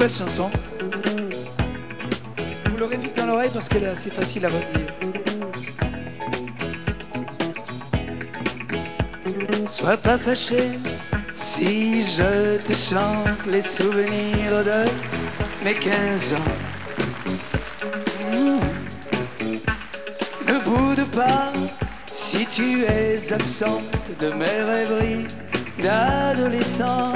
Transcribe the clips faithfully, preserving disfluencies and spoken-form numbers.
nouvelle chanson. Vous l'aurez vite dans l'oreille parce qu'elle est assez facile à retenir. Sois pas fâché si je te chante les souvenirs de mes quinze ans. Mmh. Ne boude pas si tu es absente de mes rêveries d'adolescent.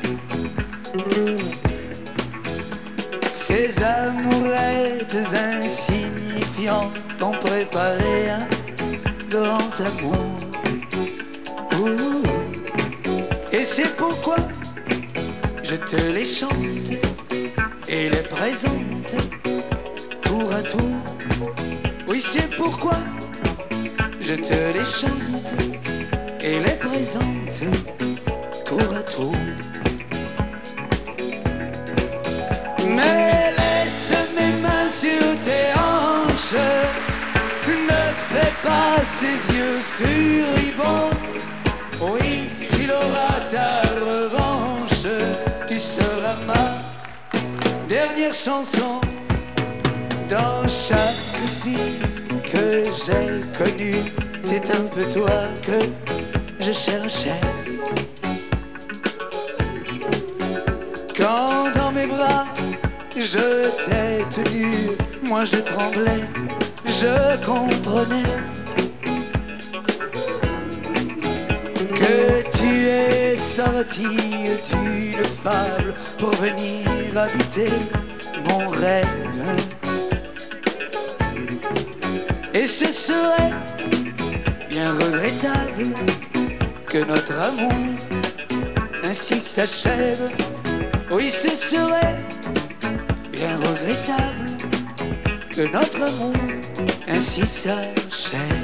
Ces amourettes insignifiantes t'ont préparé un grand amour. Ouh. Et c'est pourquoi je te les chante et les présente tour à tour. Oui, c'est pourquoi je te les chante et les présente tour à tour. Mais laisse mes mains sur tes hanches, ne fais pas ces yeux furibonds. Oui, tu l'auras ta revanche, tu seras ma dernière chanson. Dans chaque fille que j'ai connue, c'est un peu toi que je cherchais. Quand dans mes bras je t'ai tenu, moi je tremblais, je comprenais que tu es sorti d'une fable pour venir habiter mon rêve. Et ce serait bien regrettable que notre amour ainsi s'achève. Oui, ce serait bien regrettable que notre amour ainsi s'achève.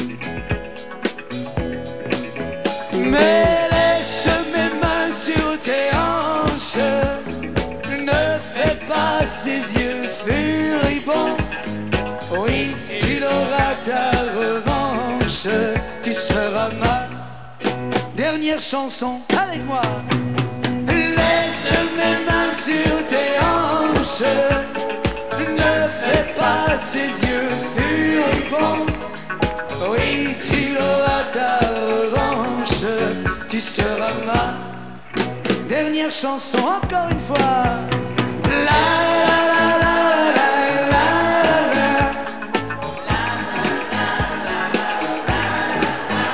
Mais laisse mes mains sur tes hanches, ne fais pas ces yeux furibonds. Oui, tu l'auras ta revanche, tu seras ma dernière chanson. Avec moi. Laisse mes mains sur tes hanches, ne fais pas ces yeux furibonds. Oui, tu l'auras ta revanche, tu seras ma dernière chanson. Encore une fois. La la la la la la.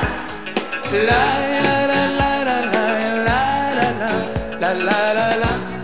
La la la la la la la la la la la la.